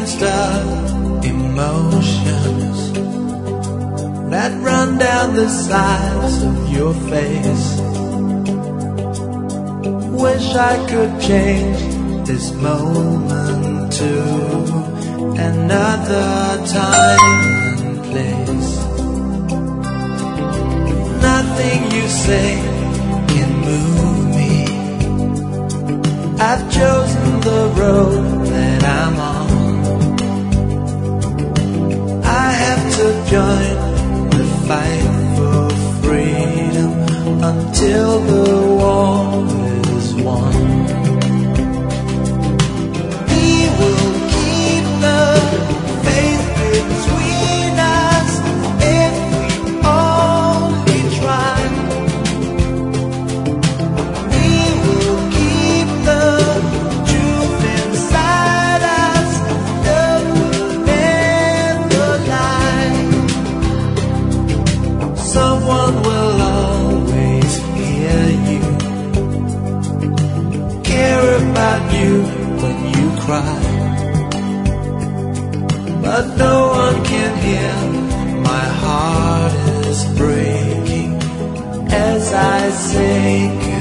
sequence of emotions that run down the sides of your face. Wish I could change this moment to another time and place. Nothing you say can move me. I've chosen the road that I'm on. I have to join the fight for freedom until the war is won. We will keep the faith between us if we only try. We will keep the truth inside us, love will never lie. Someone will always hear you, care about you when you cry. But no one can hear, my heart is breaking as I say goodbye.